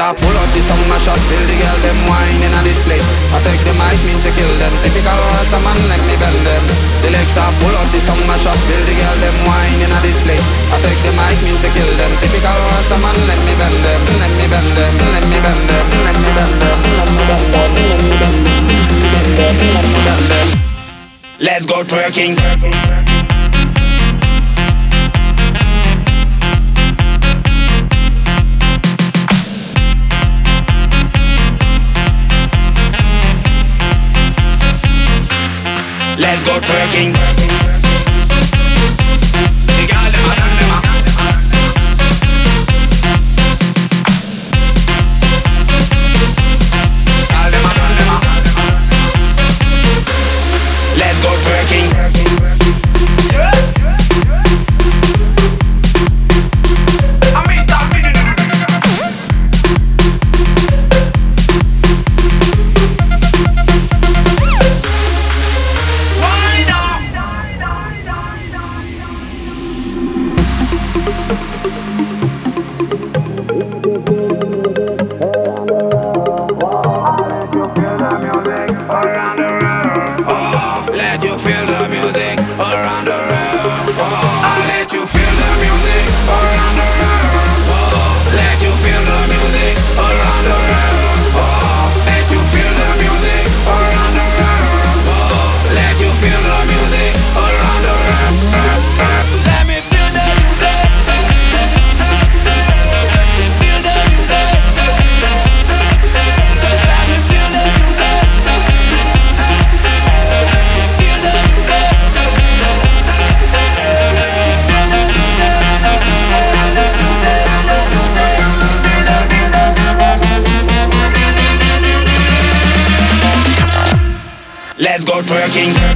Selector pull up the song mash up, feel the girl them wine in a this place. I take the mic, means to kill them. Typical Rasta man, let me bend them. Selector pull up the song mash up, feel the girl them wine in a this place. I take the mic, means to kill them. Typical Rasta man, let me bend them. Let me bend them. Let me bend them. Let me bend them. Let me bend them. Let's go twerking. Let's go twerking. The girl dem a done dem a. Girl dem a done dem a. Let's go twerking. Let's go twerking.